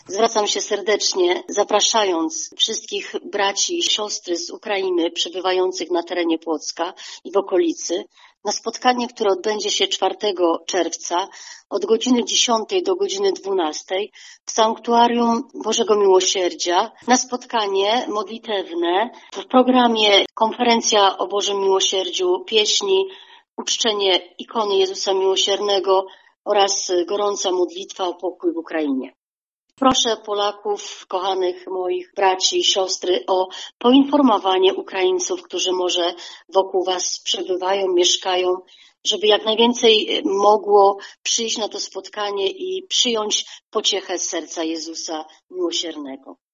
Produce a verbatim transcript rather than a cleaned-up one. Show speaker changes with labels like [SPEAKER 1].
[SPEAKER 1] Zwracam się serdecznie, zapraszając wszystkich braci i siostry z Ukrainy przebywających na terenie Płocka i w okolicy na spotkanie, które odbędzie się czwartego czerwca od godziny dziesiątej do godziny dwunastej w Sanktuarium Bożego Miłosierdzia, na spotkanie modlitewne w programie Konferencja o Bożym Miłosierdziu, pieśni, uczczenie ikony Jezusa Miłosiernego oraz gorąca modlitwa o pokój w Ukrainie. Proszę Polaków, kochanych moich braci i siostry, o poinformowanie Ukraińców, którzy może wokół Was przebywają, mieszkają, żeby jak najwięcej mogło przyjść na to spotkanie i przyjąć pociechę z serca Jezusa Miłosiernego.